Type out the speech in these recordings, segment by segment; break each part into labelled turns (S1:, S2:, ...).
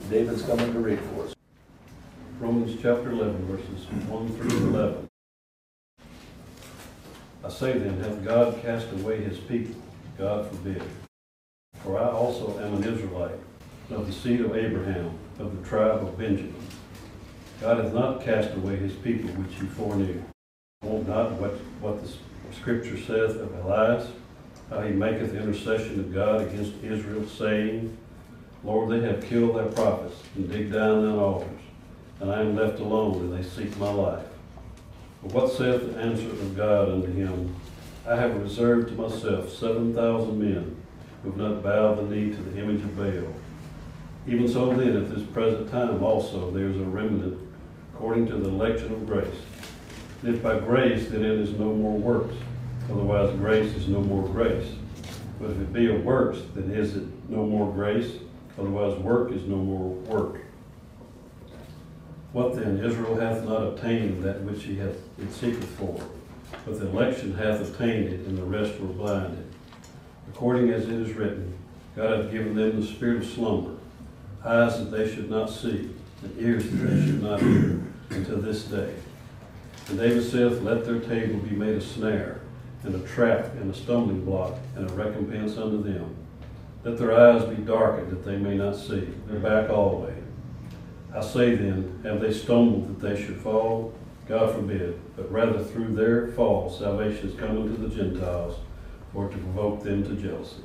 S1: David's coming to read for us.
S2: Romans chapter 11, verses 1 through 11. I say then, hath God cast away his people? God forbid. For I also am an Israelite, of the seed of Abraham, of the tribe of Benjamin. God hath not cast away his people which he foreknew. Won't not what the Scripture saith of Elias, how he maketh intercession of God against Israel, saying, Lord, they have killed thy prophets, and digged down thine altars, and I am left alone, and they seek my life. But what saith the answer of God unto him? I have reserved to myself 7,000 men, who have not bowed the knee to the image of Baal. Even so then, at this present time also, there is a remnant according to the election of grace. And if by grace, then it is no more works. Otherwise grace is no more grace. But if it be of works, then is it no more grace? Otherwise work is no more work. What then? Israel hath not obtained that which it seeketh for, but the election hath obtained it, and the rest were blinded. According as it is written, God hath given them the spirit of slumber, eyes that they should not see, and ears that they should not hear, until this day. And David saith, Let their table be made a snare, and a trap, and a stumbling block, and a recompense unto them. Let their eyes be darkened, that they may not see, their back alway. I say then, have they stumbled that they should fall? God forbid, but rather through their fall salvation is come unto the Gentiles, for to provoke them to jealousy.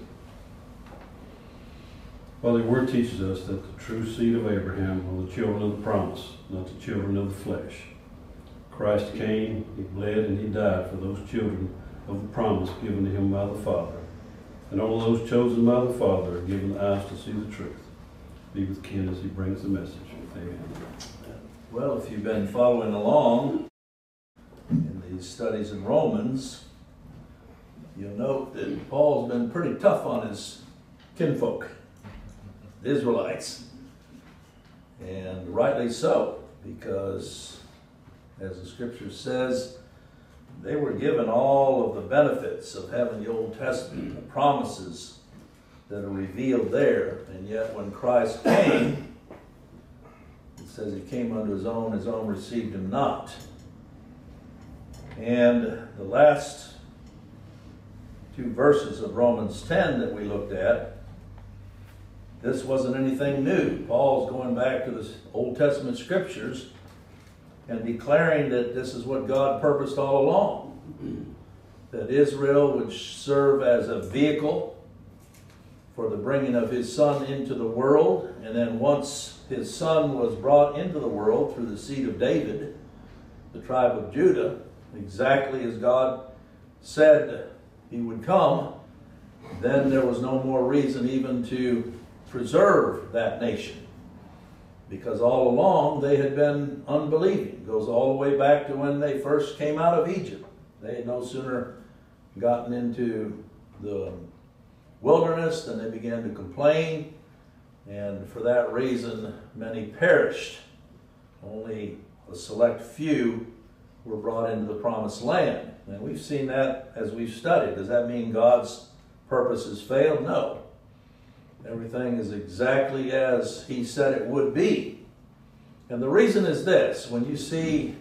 S2: Well, the Word teaches us that the true seed of Abraham are the children of the promise, not the children of the flesh. Christ came, he bled, and he died for those children of the promise given to him by the Father. And all those chosen by the Father are given eyes to see the truth. Be with Ken as he brings the message. Amen.
S1: Well, if you've been following along in these studies in Romans, you'll note that Paul's been pretty tough on his kinfolk, the Israelites. And rightly so, because as the Scripture says, they were given all of the benefits of having the Old Testament, the promises that are revealed there. And yet when Christ came, it says he came unto his own received him not. And the last two verses of Romans 10 that we looked at, this wasn't anything new. Paul's going back to the Old Testament Scriptures and declaring that this is what God purposed all along. That Israel would serve as a vehicle for the bringing of his Son into the world. And then once his Son was brought into the world through the seed of David, the tribe of Judah, exactly as God said he would come, then there was no more reason even to preserve that nation. Because all along they had been unbelieving. It goes all the way back to when they first came out of Egypt. They had no sooner gotten into the wilderness than they began to complain. And for that reason, many perished. Only a select few were brought into the promised land. And we've seen that as we've studied. Does that mean God's purposes failed? No. Everything is exactly as he said it would be. And the reason is this: when you see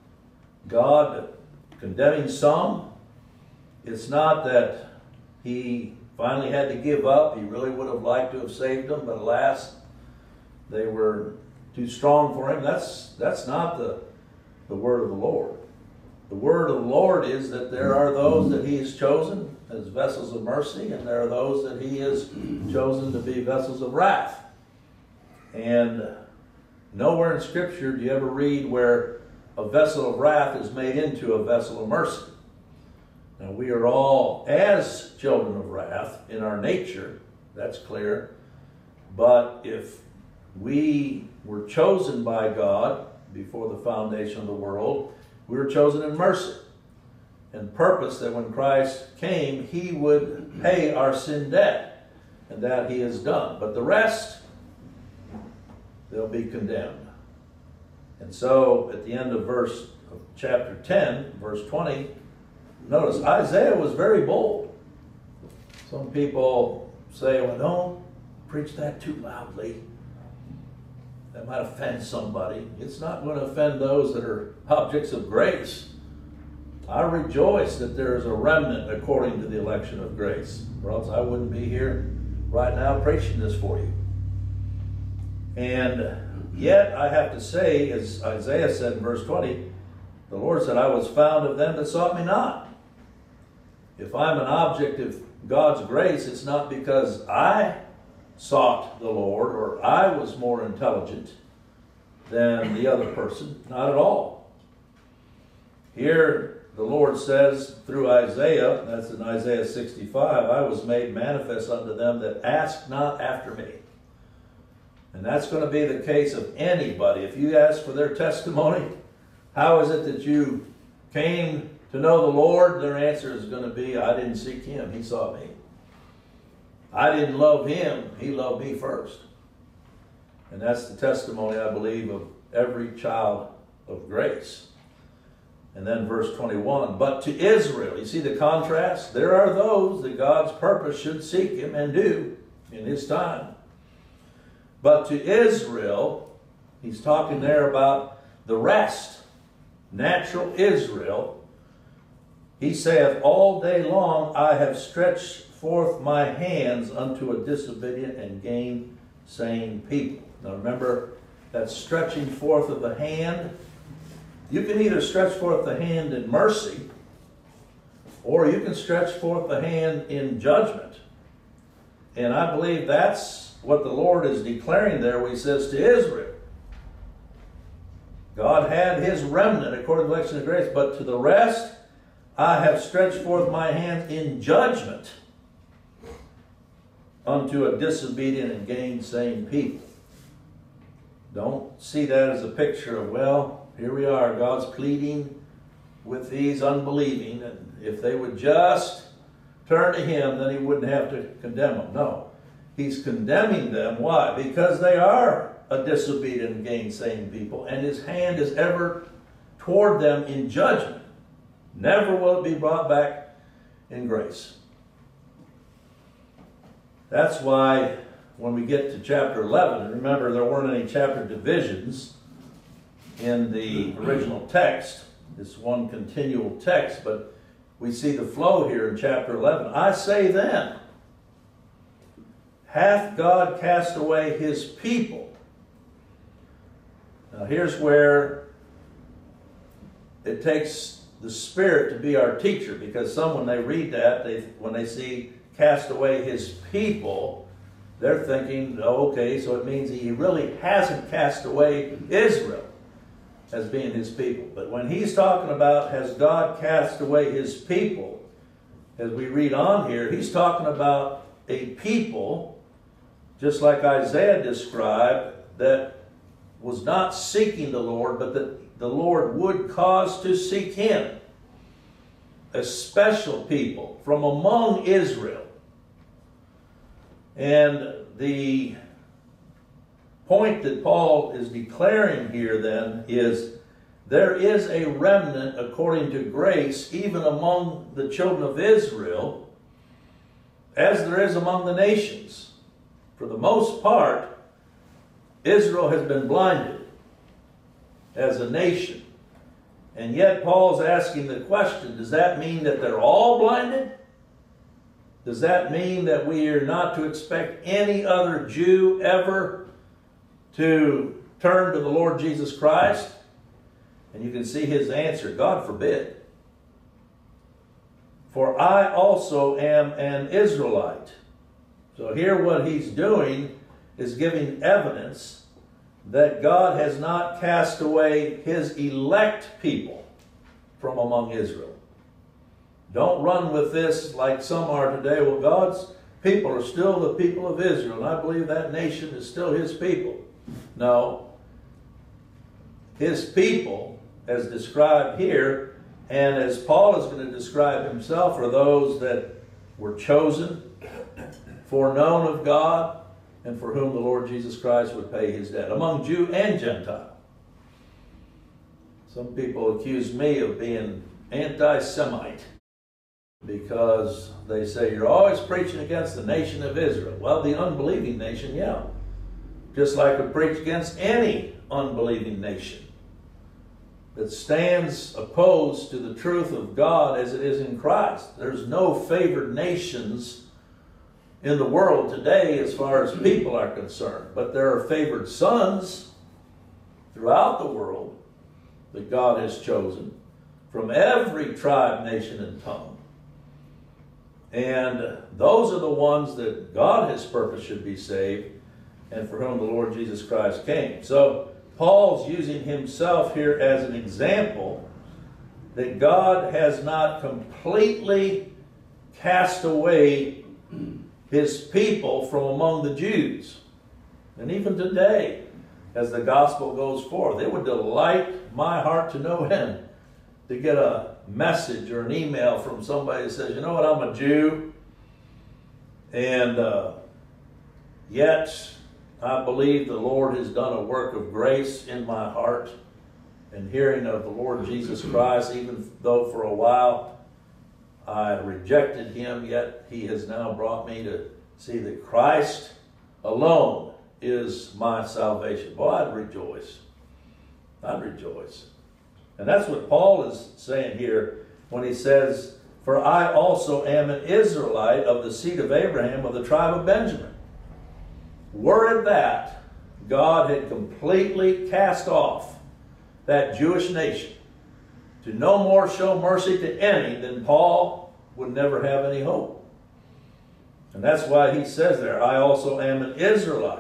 S1: God condemning some, it's not that he finally had to give up. He really would have liked to have saved them, but alas, they were too strong for him. That's not the word of the Lord. The word of the Lord is that there are those that he has chosen as vessels of mercy, and there are those that he has chosen to be vessels of wrath. And nowhere in Scripture do you ever read where a vessel of wrath is made into a vessel of mercy. Now, we are all as children of wrath in our nature, that's clear. But if we were chosen by God before the foundation of the world, we were chosen in mercy and purpose that when Christ came, he would pay our sin debt, and that he has done. But the rest, they'll be condemned. And so at the end of chapter 10, verse 20, notice Isaiah was very bold. Some people say, well, don't preach that too loudly. That might offend somebody. It's not going to offend those that are objects of grace. I rejoice that there is a remnant according to the election of grace, or else I wouldn't be here right now preaching this for you. And yet I have to say, as Isaiah said in verse 20, the Lord said, I was found of them that sought me not. If I'm an object of God's grace, it's not because I sought the Lord or I was more intelligent than the other person. Not at all. Here the Lord says through Isaiah, that's in Isaiah 65, I was made manifest unto them that ask not after me. And that's going to be the case of anybody. If you ask for their testimony, how is it that you came to know the Lord? Their answer is going to be, I didn't seek him, he sought me. I didn't love him, he loved me first. And that's the testimony, I believe, of every child of grace. And then verse 21, but to Israel, you see the contrast? There are those that God's purpose should seek him and do in his time. But to Israel, he's talking there about the rest, natural Israel. He saith, all day long I have stretched forth my hands unto a disobedient and gainsaying people. Now remember, that stretching forth of the hand, you can either stretch forth the hand in mercy, or you can stretch forth the hand in judgment. And I believe that's what the Lord is declaring there when he says to Israel, God had his remnant according to the election of grace, but to the rest I have stretched forth my hand in judgment unto a disobedient and gainsaying people. Don't see that as a picture of, well, here we are, God's pleading with these unbelieving, and if they would just turn to him, then he wouldn't have to condemn them. No, he's condemning them. Why? Because they are a disobedient and gainsaying people, and his hand is ever toward them in judgment. Never will it be brought back in grace. That's why when we get to chapter 11, and remember there weren't any chapter divisions in the original text. It's one continual text, but we see the flow here in chapter 11. I say then, hath God cast away his people? Now here's where it takes the Spirit to be our teacher, because some, when they read that, when they see cast away his people, they're thinking, oh, okay, so it means he really hasn't cast away Israel as being his people. But when he's talking about has God cast away his people, as we read on here, he's talking about a people, just like Isaiah described, that was not seeking the Lord, but that the Lord would cause to seek him. A special people from among Israel. And the point that Paul is declaring here then is there is a remnant according to grace even among the children of Israel as there is among the nations. For the most part, Israel has been blinded as a nation. And yet Paul's asking the question, does that mean that they're all blinded? Does that mean that we are not to expect any other Jew ever to turn to the Lord Jesus Christ? And you can see his answer, God forbid. For I also am an Israelite. So here what he's doing is giving evidence that God has not cast away his elect people from among Israel. Don't run with this like some are today. Well, God's people are still the people of Israel, and I believe that nation is still his people. No. His people, as described here, and as Paul is going to describe himself, are those that were chosen, foreknown of God, and for whom the Lord Jesus Christ would pay his debt, among Jew and Gentile. Some people accuse me of being anti-Semite because they say you're always preaching against the nation of Israel. Well, the unbelieving nation, yeah. just like we preach against any unbelieving nation that stands opposed to the truth of God as it is in Christ. There's no favored nations in the world today as far as people are concerned, but there are favored sons throughout the world that God has chosen from every tribe, nation, and tongue. And those are the ones that God has purposed should be saved and for whom the Lord Jesus Christ came. So Paul's using himself here as an example that God has not completely cast away his people from among the Jews. And even today, as the gospel goes forth, it would delight my heart to no end to get a message or an email from somebody that says, you know what, I'm a Jew, and yet I believe the Lord has done a work of grace in my heart, and hearing of the Lord Jesus Christ, even though for a while I rejected him, yet he has now brought me to see that Christ alone is my salvation. Boy, I'd rejoice. I'd rejoice. And that's what Paul is saying here when he says, for I also am an Israelite of the seed of Abraham, of the tribe of Benjamin. Were it that God had completely cast off that Jewish nation to no more show mercy to any, then Paul would never have any hope. And that's why he says there, I also am an Israelite.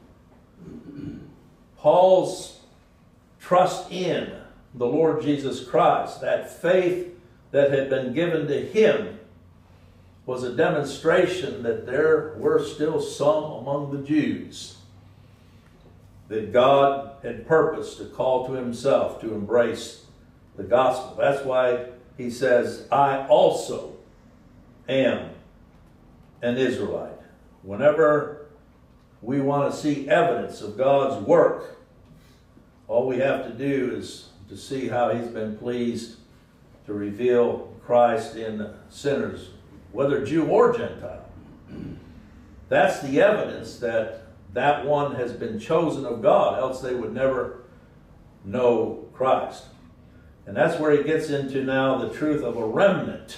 S1: Paul's trust in the Lord Jesus Christ, that faith that had been given to him, was a demonstration that there were still some among the Jews that God had purposed to call to himself to embrace the gospel. That's why he says, I also am an Israelite. Whenever we want to see evidence of God's work, all we have to do is to see how he's been pleased to reveal Christ in sinners, whether Jew or Gentile. That's the evidence that that one has been chosen of God, else they would never know Christ. And that's where he gets into now the truth of a remnant.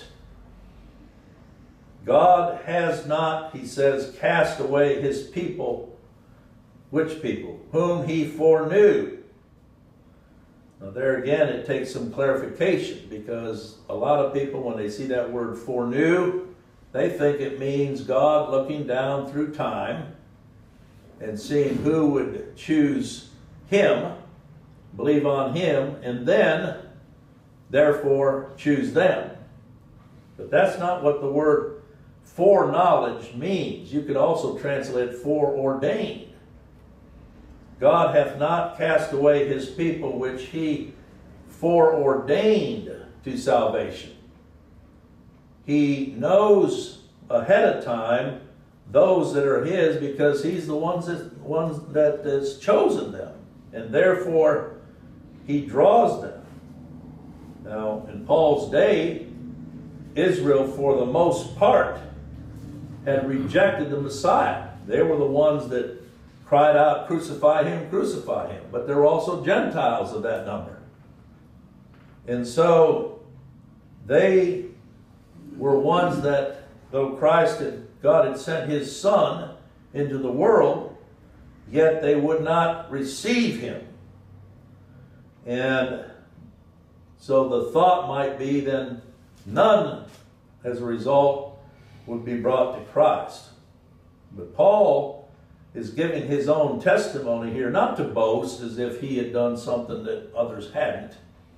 S1: God has not, he says, cast away his people. Which people? Whom he foreknew. Now there again, it takes some clarification, because a lot of people, when they see that word foreknew, they think it means God looking down through time and seeing who would choose him, believe on him, and then, therefore, choose them. But that's not what the word foreknowledge means. You could also translate foreordained. God hath not cast away his people which he foreordained to salvation. He knows ahead of time those that are his, because he's the one that has chosen them. And therefore, he draws them. Now, in Paul's day, Israel, for the most part, had rejected the Messiah. They were the ones that cried out, crucify him, crucify him. But there were also Gentiles of that number. And so they were ones that, though God had sent his Son into the world, yet they would not receive him. And so the thought might be then none, as a result, would be brought to Christ. But Paul is giving his own testimony here, not to boast as if he had done something that others hadn't,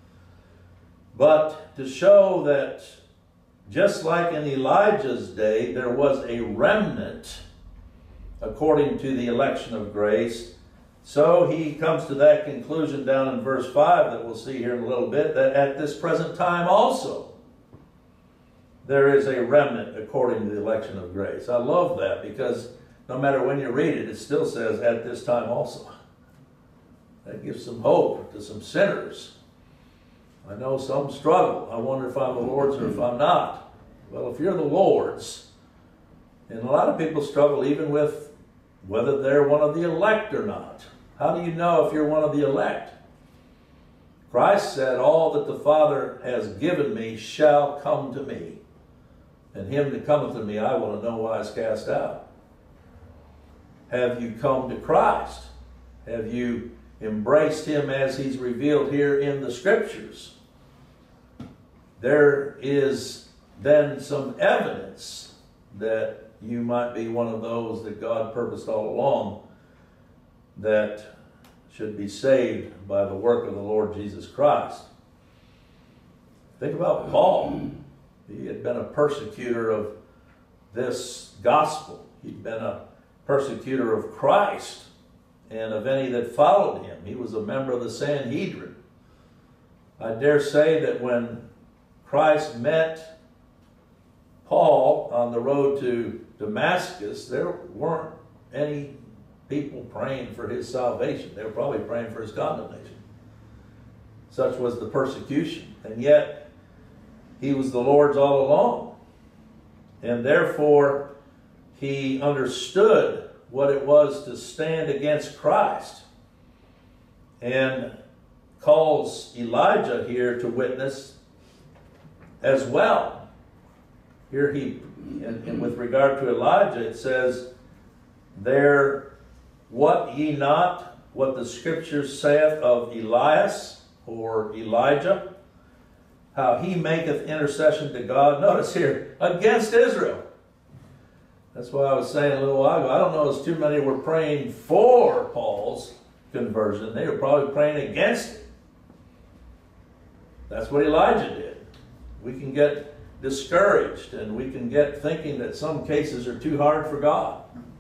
S1: but to show that just like in Elijah's day, there was a remnant according to the election of grace. So he comes to that conclusion down in verse 5 that we'll see here in a little bit, that at this present time also there is a remnant according to the election of grace. I love that, because no matter when you read it, it still says at this time also. That gives some hope to some sinners. I know some struggle. I wonder if I'm the Lord's or if I'm not. Well, if you're the Lord's, and a lot of people struggle even with whether they're one of the elect or not. How do you know if you're one of the elect? Christ said, all that the Father has given me shall come to me, and him that cometh to me I will in no wise cast out. Have you come to Christ? Have you embraced him as he's revealed here in the Scriptures? There is then some evidence that you might be one of those that God purposed all along that should be saved by the work of the Lord Jesus Christ. Think about Paul. He had been a persecutor of this gospel. He'd been a persecutor of Christ and of any that followed him. He was a member of the Sanhedrin. I dare say that when Christ met Paul on the road to Damascus, there weren't any people praying for his salvation. They were probably praying for his condemnation. Such was the persecution. And yet, he was the Lord's all along. And therefore, he understood what it was to stand against Christ. And calls Elijah here to witness as well. Here and with regard to Elijah, it says, there, what ye not, what the Scripture saith of Elias, or Elijah, how he maketh intercession to God, notice here, against Israel. That's why I was saying a little while ago, I don't know as too many were praying for Paul's conversion. They were probably praying against it. That's what Elijah did. We can get discouraged and we can get thinking that some cases are too hard for God.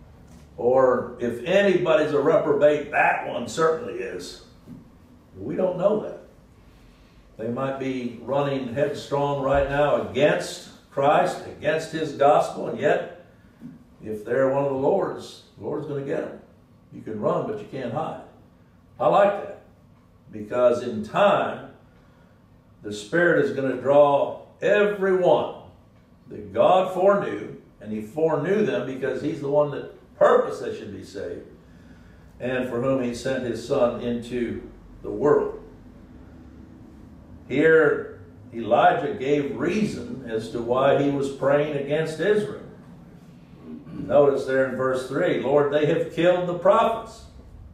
S1: Or if anybody's a reprobate, that one certainly is. We don't know that. They might be running headstrong right now against Christ, against his gospel, and yet, if they're one of the Lord's going to get them. You can run, but you can't hide. I like that, because in time, the Spirit is going to draw everyone that God foreknew, and he foreknew them because he's the one that purposed they should be saved, and for whom he sent his Son into the world. Here, Elijah gave reason as to why he was praying against Israel. Notice there in verse 3, Lord, they have killed the prophets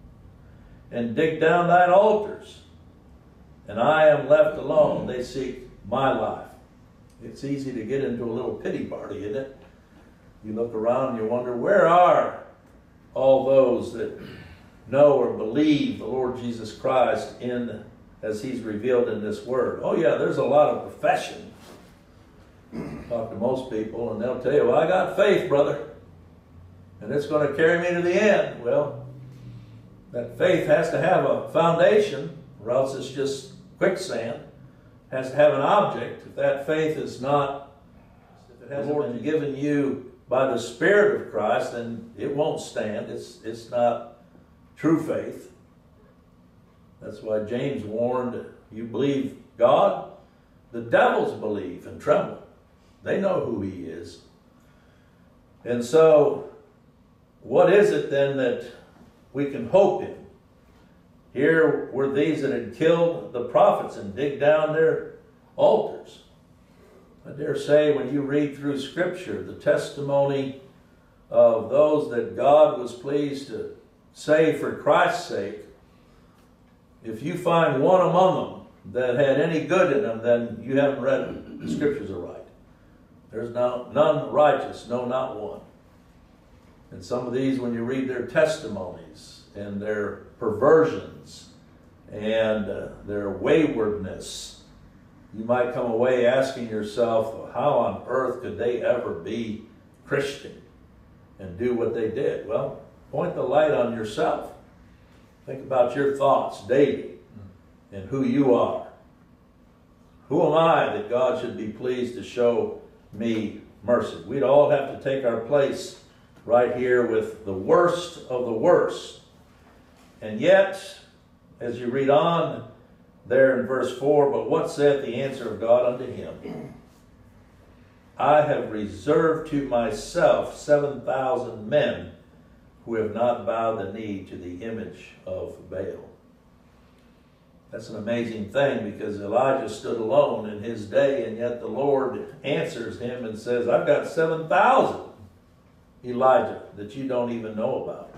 S1: and digged down thine altars, and I am left alone. They seek my life. It's easy to get into a little pity party, isn't it? You look around and you wonder, where are all those that know or believe the Lord Jesus Christ as he's revealed in this word? Oh yeah, there's a lot of profession. Talk to most people and they'll tell you, well, I got faith, brother, and it's going to carry me to the end. Well, that faith has to have a foundation, or else it's just quicksand. It has to have an object. If that faith is not, if it hasn't been given you by the Spirit of Christ, then it won't stand. It's not true faith. That's why James warned, you believe God, the devils believe and tremble. They know who he is. And so, what is it then that we can hope in? Here were these that had killed the prophets and digged down their altars. I dare say when you read through Scripture, the testimony of those that God was pleased to save for Christ's sake, if you find one among them that had any good in them, then you haven't read the Scriptures aright. There's none righteous, no, not one. And some of these, when you read their testimonies and their perversions and their waywardness, you might come away asking yourself, well, how on earth could they ever be Christian and do what they did? Well, point the light on yourself. Think about your thoughts daily and who you are. Who am I that God should be pleased to show me mercy? We'd all have to take our place right here with the worst of the worst. And yet, as you read on there in verse 4, but what saith the answer of God unto him? I have reserved to myself 7,000 men who have not bowed the knee to the image of Baal. That's an amazing thing, because Elijah stood alone in his day, and yet the Lord answers him and says, I've got 7,000, Elijah, that you don't even know about.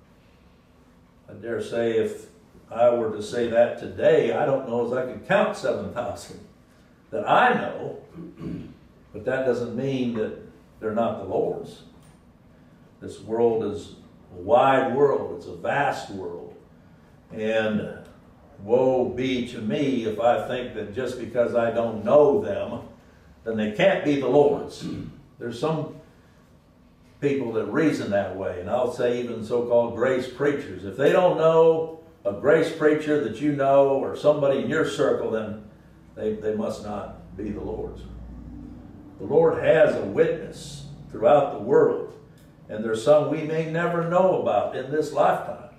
S1: I dare say if I were to say that today, I don't know as I could count 7,000 that I know, but that doesn't mean that they're not the Lord's. This world is a wide world. It's a vast world. And woe be to me if I think that just because I don't know them, then they can't be the Lord's. There's some people that reason that way, and I'll say even so-called grace preachers. If they don't know a grace preacher that you know, or somebody in your circle, then they must not be the Lord's. The Lord has a witness throughout the world, and there's some we may never know about in this lifetime.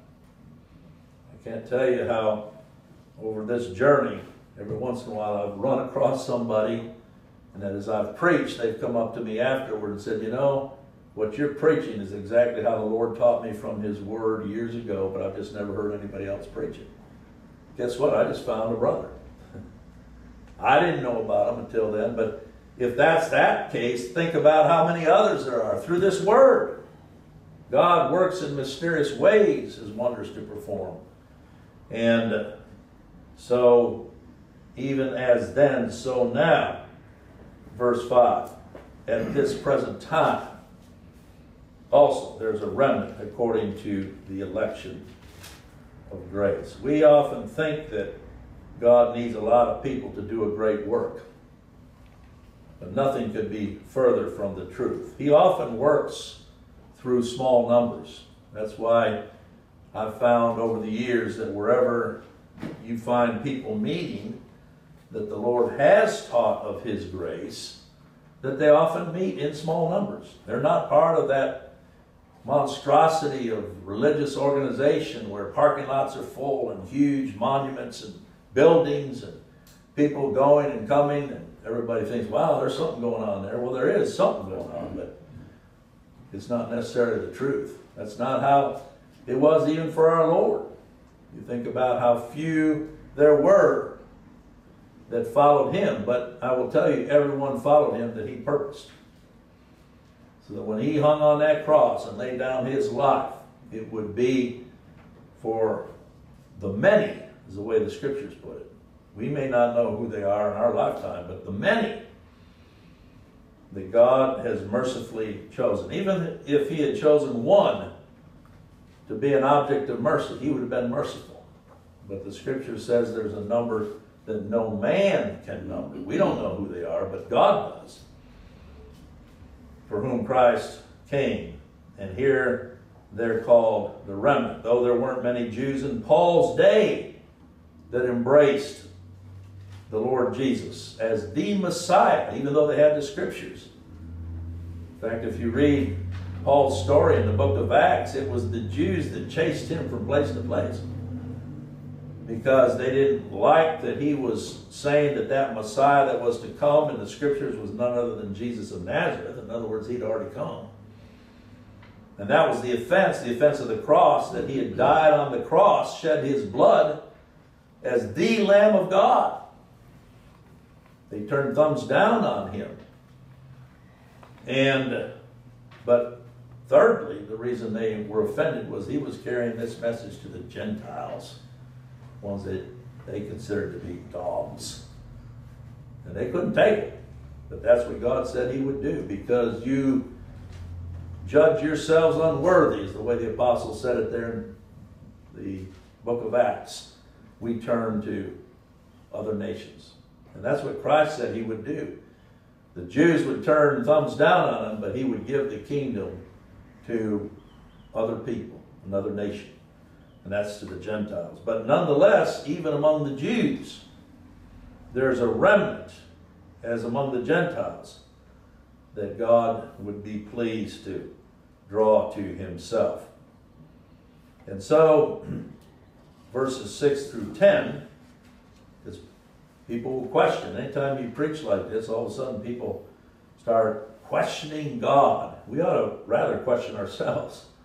S1: I can't tell you how over this journey, every once in a while I've run across somebody, and that as I've preached, they've come up to me afterward and said, you know, what you're preaching is exactly how the Lord taught me from His Word years ago, but I've just never heard anybody else preach it. Guess what? I just found a brother. I didn't know about him until then, but if that's that case, think about how many others there are through this Word. God works in mysterious ways, His wonders to perform. And so, even as then, so now, verse 5, at this present time, also there's a remnant according to the election of grace. We often think that God needs a lot of people to do a great work, but nothing could be further from the truth. He often works through small numbers. That's why I've found over the years that wherever you find people meeting that the Lord has taught of His grace, that they often meet in small numbers. They're not part of that monstrosity of religious organization where parking lots are full and huge monuments and buildings and people going and coming, and everybody thinks, wow, there's something going on there. Well, there is something going on, but it's not necessarily the truth. That's not how it was even for our Lord. You think about how few there were that followed Him, but I will tell you, everyone followed Him that He purposed. So that when He hung on that cross and laid down His life, it would be for the many, is the way the Scriptures put it. We may not know who they are in our lifetime, but the many that God has mercifully chosen. Even if He had chosen one to be an object of mercy, He would have been merciful. But the Scripture says there's a number that no man can number. We don't know who they are, but God does. For whom Christ came. And here they're called the remnant. Though there weren't many Jews in Paul's day that embraced the Lord Jesus as the Messiah, even though they had the Scriptures. In fact, if you read Paul's story in the book of Acts, it was the Jews that chased him from place to place, because they didn't like that he was saying that that Messiah that was to come in the Scriptures was none other than Jesus of Nazareth. In other words, He'd already come. And that was the offense of the cross, that He had died on the cross, shed His blood as the Lamb of God. They turned thumbs down on Him. But thirdly, the reason they were offended was He was carrying this message to the Gentiles, ones that they considered to be dogs. And they couldn't take it. But that's what God said He would do, because you judge yourselves unworthy, is the way the apostle said it there in the book of Acts. We turn to other nations. And that's what Christ said He would do. The Jews would turn thumbs down on Him, but He would give the kingdom to other people, another nation. And that's to the Gentiles. But nonetheless, even among the Jews, there's a remnant, as among the Gentiles, that God would be pleased to draw to Himself. And so, verses 6 through 10, because people will question. Anytime you preach like this, all of a sudden people start questioning God. We ought to rather question ourselves.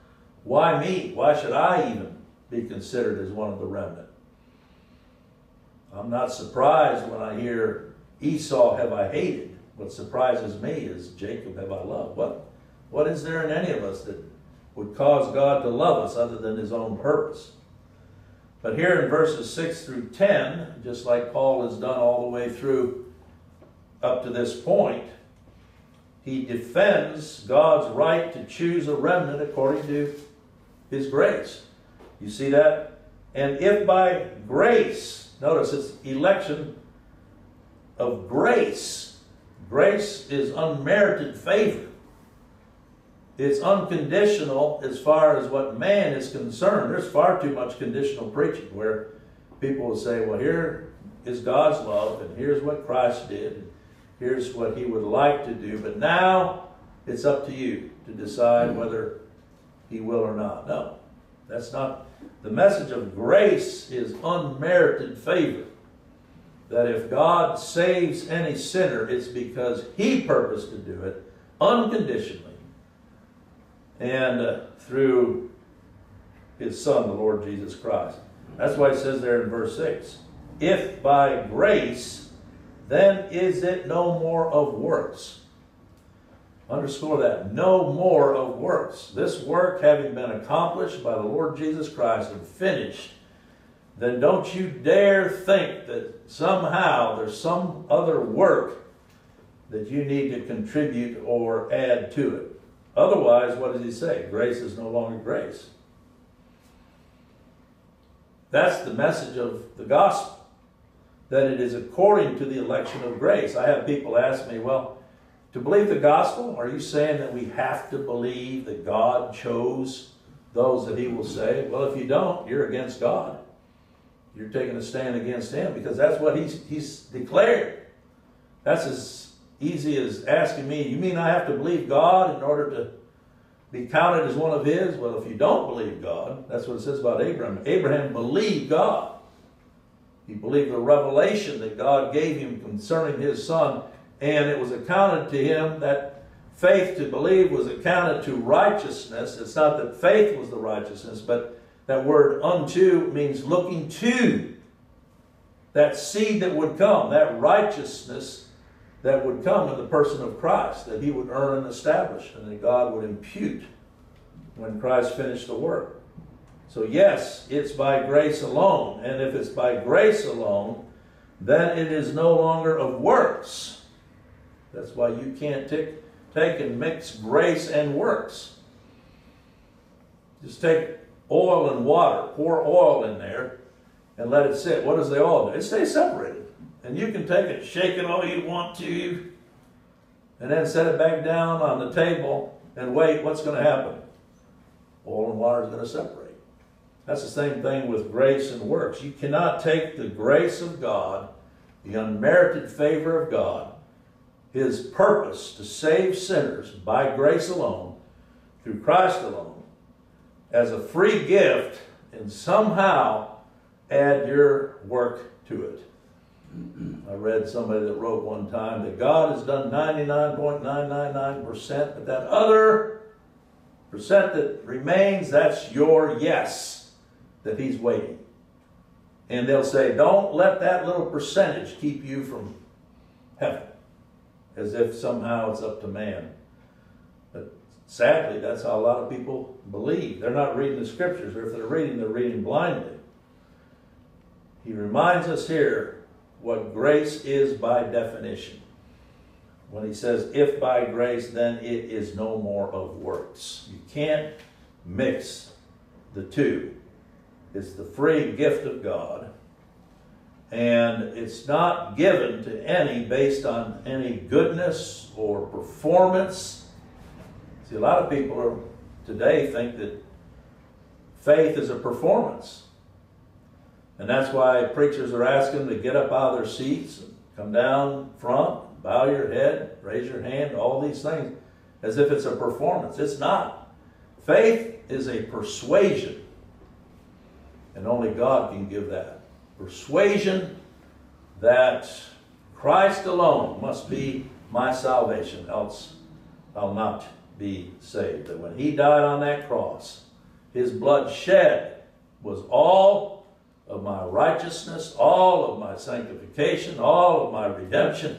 S1: Why me? Why should I even be considered as one of the remnant? I'm not surprised when I hear Esau have I hated. What surprises me is Jacob have I loved. What is there in any of us that would cause God to love us other than his own purpose? But here in verses 6 through 10, just like Paul has done all the way through up to this point, he defends God's right to choose a remnant according to his grace. You see that? And if by grace, notice it's election of grace. Grace is unmerited favor. It's unconditional as far as what man is concerned. There's far too much conditional preaching where people will say, well, here is God's love, and here's what Christ did, and here's what he would like to do, but now it's up to you to decide whether he will or not. No, that's not. The message of grace is unmerited favor. That if God saves any sinner, it's because he purposed to do it unconditionally. And through his Son, the Lord Jesus Christ. That's why it says there in verse 6, if by grace, then is it no more of works. Underscore that, no more of works. This work having been accomplished by the Lord Jesus Christ and finished, then don't you dare think that somehow there's some other work that you need to contribute or add to it. Otherwise, what does he say? Grace is no longer grace. That's the message of the gospel, that it is according to the election of grace. I have people ask me, well, to believe the gospel, are you saying that we have to believe that God chose those that he will save? Well, if you don't, you're against God. You're taking a stand against him because that's what he's declared. That's as easy as asking me, you mean I have to believe God in order to be counted as one of his? Well, if you don't believe God, that's what it says about Abraham. Abraham believed God. He believed the revelation that God gave him concerning his son, and it was accounted to him that faith to believe was accounted to righteousness. It's not that faith was the righteousness, but that word unto means looking to that seed that would come, that righteousness that would come in the person of Christ, that he would earn and establish, and that God would impute when Christ finished the work. So yes, it's by grace alone, and if it's by grace alone, then it is no longer of works. That's why you can't take and mix grace and works. Just take oil and water, pour oil in there, and let it sit. What does the oil do? It stays separated. And you can take it, shake it all you want to, and then set it back down on the table and wait. What's going to happen? Oil and water is going to separate. That's the same thing with grace and works. You cannot take the grace of God, the unmerited favor of God, his purpose to save sinners by grace alone, through Christ alone, as a free gift, and somehow add your work to it. I read somebody that wrote one time that God has done 99.999%, but that other percent that remains, that's your yes, that he's waiting. And they'll say, don't let that little percentage keep you from heaven, as if somehow it's up to man. But sadly, that's how a lot of people believe. They're not reading the scriptures, or if they're reading blindly. He reminds us here what grace is by definition. When he says, if by grace, then it is no more of works. You can't mix the two. It's the free gift of God. And it's not given to any based on any goodness or performance. See, a lot of people today think that faith is a performance. And that's why preachers are asking to get up out of their seats and come down front, bow your head, raise your hand, all these things, as if it's a performance. It's not. Faith is a persuasion. And only God can give that. Persuasion that Christ alone must be my salvation, else I'll not be saved. That when he died on that cross, his blood shed was all of my righteousness, all of my sanctification, all of my redemption.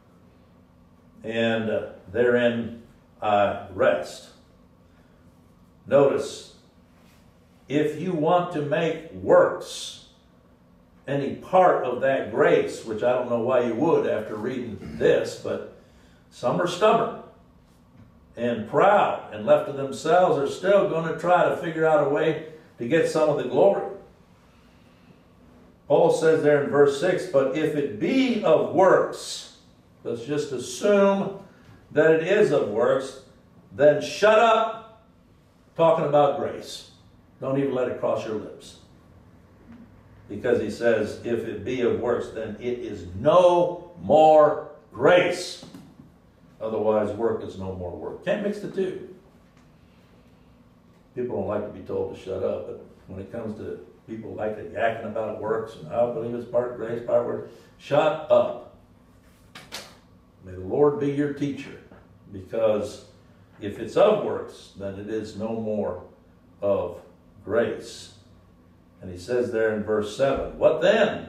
S1: And therein I rest. Notice, if you want to make works any part of that grace, which I don't know why you would after reading this, but some are stubborn and proud and left to themselves are still going to try to figure out a way to get some of the glory. Paul says there in verse 6, but if it be of works, let's just assume that it is of works, then shut up talking about grace. Don't even let it cross your lips. Because he says, if it be of works, then it is no more grace. Otherwise, work is no more work. Can't mix the two. People don't like to be told to shut up, but when it comes to people like to yakking about works, and I believe it's part of grace, part of work, shut up. May the Lord be your teacher, because if it's of works, then it is no more of grace. And he says there in verse 7, what then?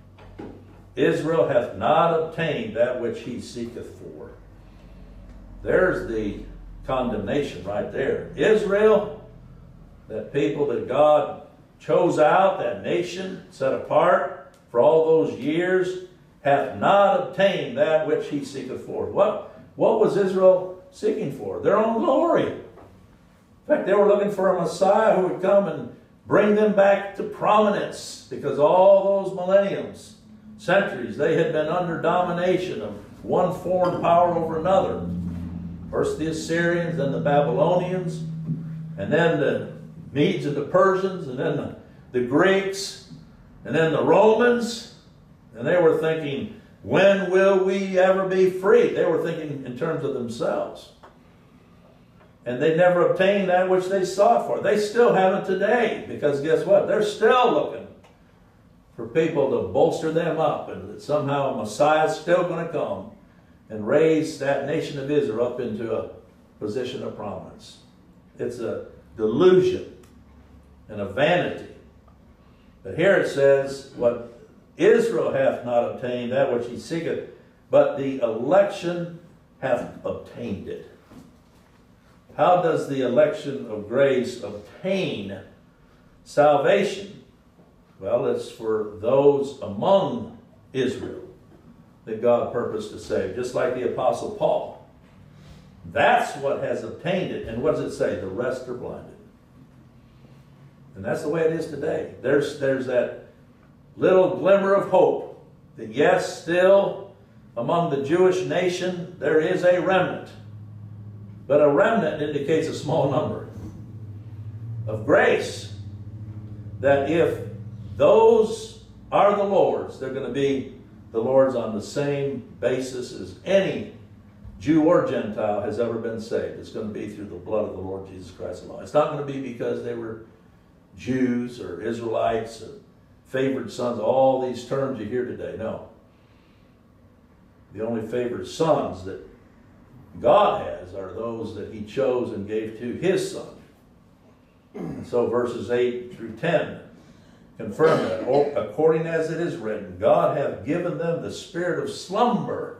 S1: Israel hath not obtained that which he seeketh for. There's the condemnation right there. Israel, that people that God chose out, that nation set apart for all those years, hath not obtained that which he seeketh for. What was Israel seeking for? Their own glory. In fact, they were looking for a Messiah who would come and bring them back to prominence, because all those millenniums, centuries, they had been under domination of one foreign power over another. First the Assyrians, then the Babylonians, and then the Medes and the Persians, and then the Greeks, and then the Romans. And they were thinking, when will we ever be free? They were thinking in terms of themselves. And they never obtained that which they sought for. They still haven't today, because guess what? They're still looking for people to bolster them up, and that somehow a Messiah is still going to come and raise that nation of Israel up into a position of prominence. It's a delusion and a vanity. But here it says, what Israel hath not obtained, that which he seeketh, but the election hath obtained it. How does the election of grace obtain salvation? Well, it's for those among Israel that God purposed to save, just like the Apostle Paul. That's what has obtained it. And what does it say? The rest are blinded. And that's the way it is today. There's that little glimmer of hope that yes, still among the Jewish nation there is a remnant. But a remnant indicates a small number of grace, that if those are the Lord's, they're going to be the Lord's on the same basis as any Jew or Gentile has ever been saved. It's going to be through the blood of the Lord Jesus Christ alone. It's not going to be because they were Jews or Israelites or favored sons, all these terms you hear today. No. The only favored sons that God has are those that he chose and gave to his son. And so verses 8 through 10 confirm that. According as it is written, God hath given them the spirit of slumber,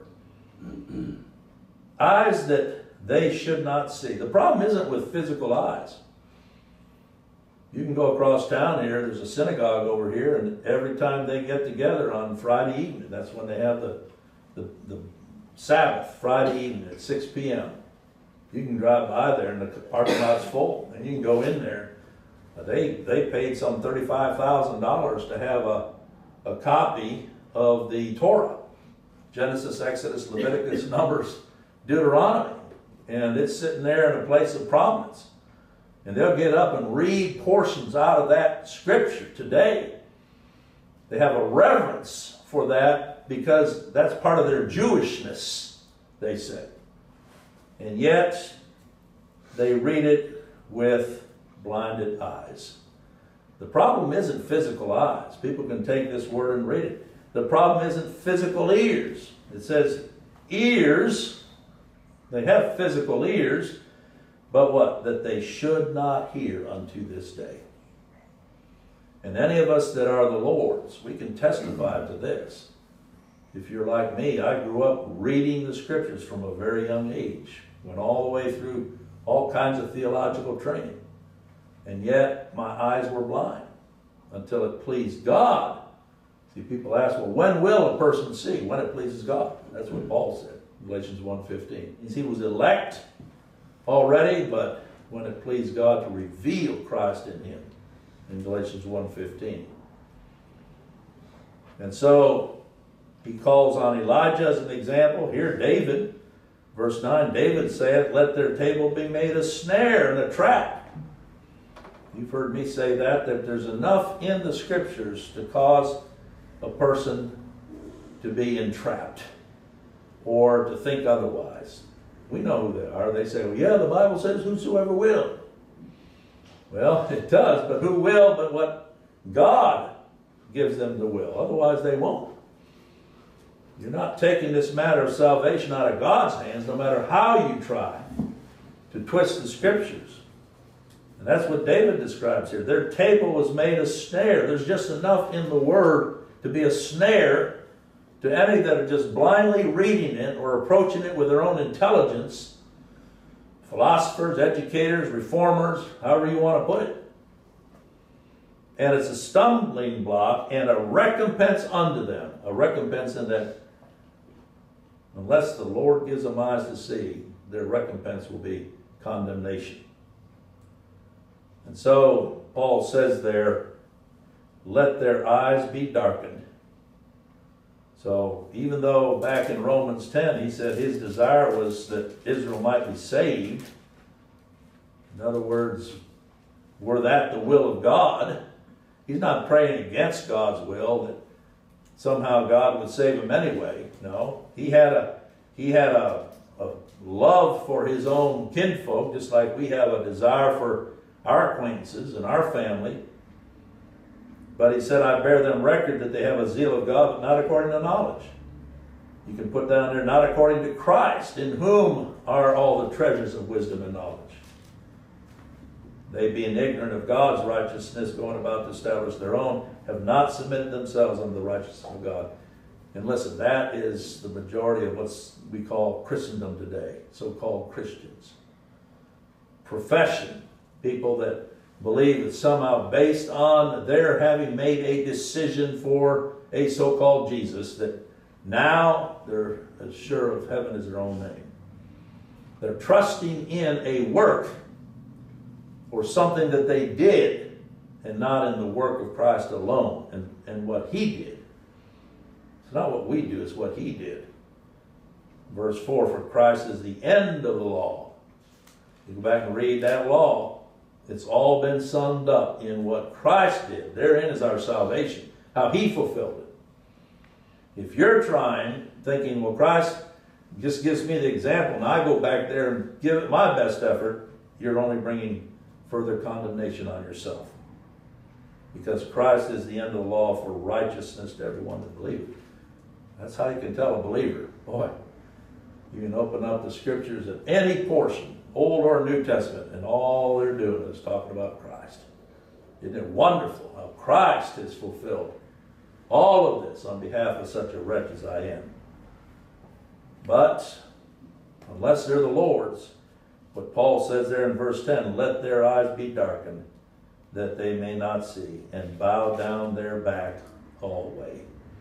S1: eyes that they should not see. The problem isn't with physical eyes. You can go across town here, there's a synagogue over here, and every time they get together on Friday evening, that's when they have the Sabbath, Friday evening at 6 p.m. You can drive by there and the parking lot's full, and you can go in there. They paid some $35,000 to have a copy of the Torah, Genesis, Exodus, Leviticus, Numbers, Deuteronomy, and it's sitting there in a place of prominence. And they'll get up and read portions out of that scripture today. They have a reverence for that because that's part of their Jewishness, they say. And yet, they read it with blinded eyes. The problem isn't physical eyes. People can take this word and read it. The problem isn't physical ears. It says ears. They have physical ears, But what? That they should not hear unto this day. And any of us that are the Lord's, we can testify to this. If you're like me, I grew up reading the scriptures from a very young age. Went all the way through all kinds of theological training. And yet, my eyes were blind until it pleased God. See, people ask, well, when will a person see? When it pleases God. That's what Paul said, Galatians 1:15. He was elect already, but when it pleased God to reveal Christ in him, in Galatians 1:15. And so, he calls on Elijah as an example. Here, David, verse 9, David saith, let their table be made a snare and a trap. You've heard me say that there's enough in the scriptures to cause a person to be entrapped or to think otherwise. We know who they are. They say, well, yeah, the Bible says whosoever will. Well, it does, but who will but what God gives them the will. Otherwise, they won't. You're not taking this matter of salvation out of God's hands, no matter how you try to twist the scriptures. And that's what David describes here. Their table was made a snare. There's just enough in the Word to be a snare to any that are just blindly reading it or approaching it with their own intelligence. Philosophers, educators, reformers, however you want to put it. And it's a stumbling block and a recompense unto them. A recompense in that unless the Lord gives them eyes to see, their recompense will be condemnation. And so, Paul says there, let their eyes be darkened. So, even though back in Romans 10, he said his desire was that Israel might be saved. In other words, were that the will of God? He's not praying against God's will, that somehow God would save him anyway. No, he had a love for his own kinfolk, just like we have a desire for our acquaintances and our family. But he said, I bear them record that they have a zeal of God, but not according to knowledge. You can put down there, not according to Christ, in whom are all the treasures of wisdom and knowledge. They, being ignorant of God's righteousness, going about to establish their own, have not submitted themselves unto the righteousness of God. And listen, that is the majority of what we call Christendom today, so-called Christians. Profession, people that believe that somehow based on their having made a decision for a so-called Jesus, that now they're as sure of heaven as their own name. They're trusting in a work or something that they did and not in the work of Christ alone and what he did. It's not what we do, it's what he did. Verse 4, for Christ is the end of the law. You go back and read that law. It's all been summed up in what Christ did. Therein is our salvation, how he fulfilled it. If you're trying, thinking, well, Christ just gives me the example, and I go back there and give it my best effort, you're only bringing further condemnation on yourself. Because Christ is the end of the law for righteousness to everyone that believes. That's how you can tell a believer. Boy, you can open up the scriptures at any portion, Old or New Testament, and all they're doing is talking about Christ. Isn't it wonderful how Christ has fulfilled all of this on behalf of such a wretch as I am? But unless they're the Lord's, what Paul says there in verse 10, let their eyes be darkened, that they may not see, and bow down their back alway.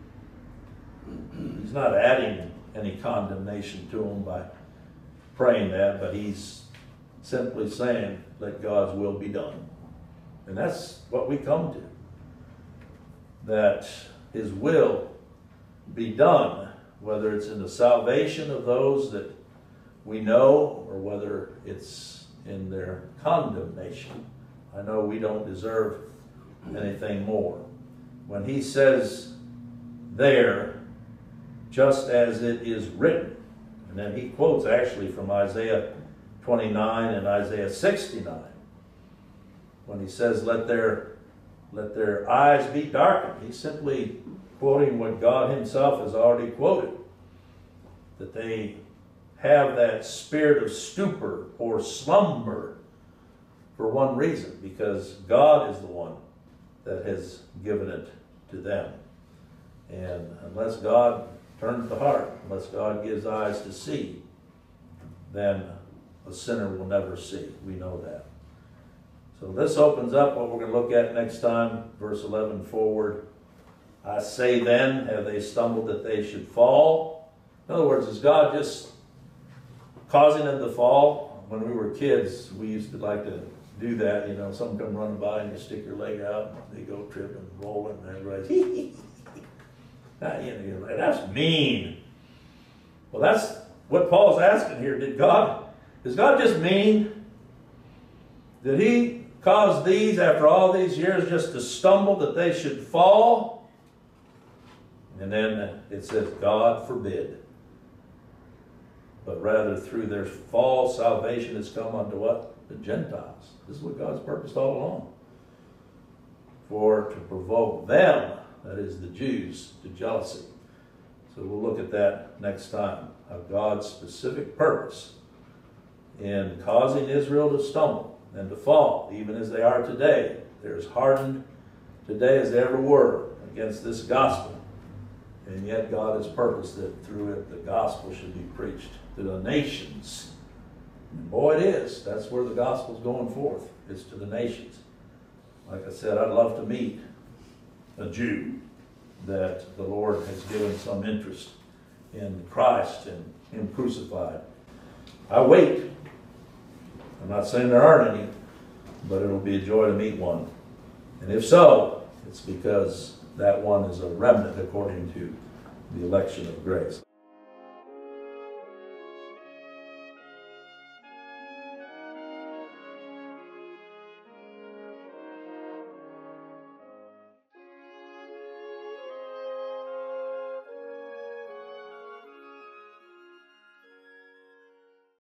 S1: He's not adding any condemnation to them by praying that, but he's simply saying, let God's will be done. And that's what we come to. That his will be done, whether it's in the salvation of those that we know, or whether it's in their condemnation. I know we don't deserve anything more. When he says there, just as it is written, and then he quotes actually from Isaiah 29 and Isaiah 69, when he says, let their eyes be darkened. He's simply quoting what God himself has already quoted, that they have that spirit of stupor or slumber for one reason, because God is the one that has given it to them. And unless God turns the heart, unless God gives eyes to see, then a sinner will never see. We know that. So this opens up what we're going to look at next time, verse 11 forward. I say then, have they stumbled that they should fall? In other words, is God just causing them to fall? When we were kids, we used to like to do that. You know, someone come running by and you stick your leg out, and they go tripping, rolling, and everybody's you're like, that's mean. Well, that's what Paul's asking here. Is God just mean? Did he cause these, after all these years, just to stumble that they should fall? And then it says, God forbid. But rather through their fall, salvation has come unto what? The Gentiles. This is what God's purposed all along. For to provoke them, that is the Jews, to jealousy. So we'll look at that next time, of God's specific purpose in causing Israel to stumble and to fall, even as they are today. They're as hardened today as they ever were against this gospel. And yet God has purposed that through it the gospel should be preached to the nations. And boy, it is. That's where the gospel's going forth. It's to the nations. Like I said, I'd love to meet a Jew that the Lord has given some interest in Christ and Him crucified. I wait. I'm not saying there aren't any, but it'll be a joy to meet one. And if so, it's because that one is a remnant according to the election of grace.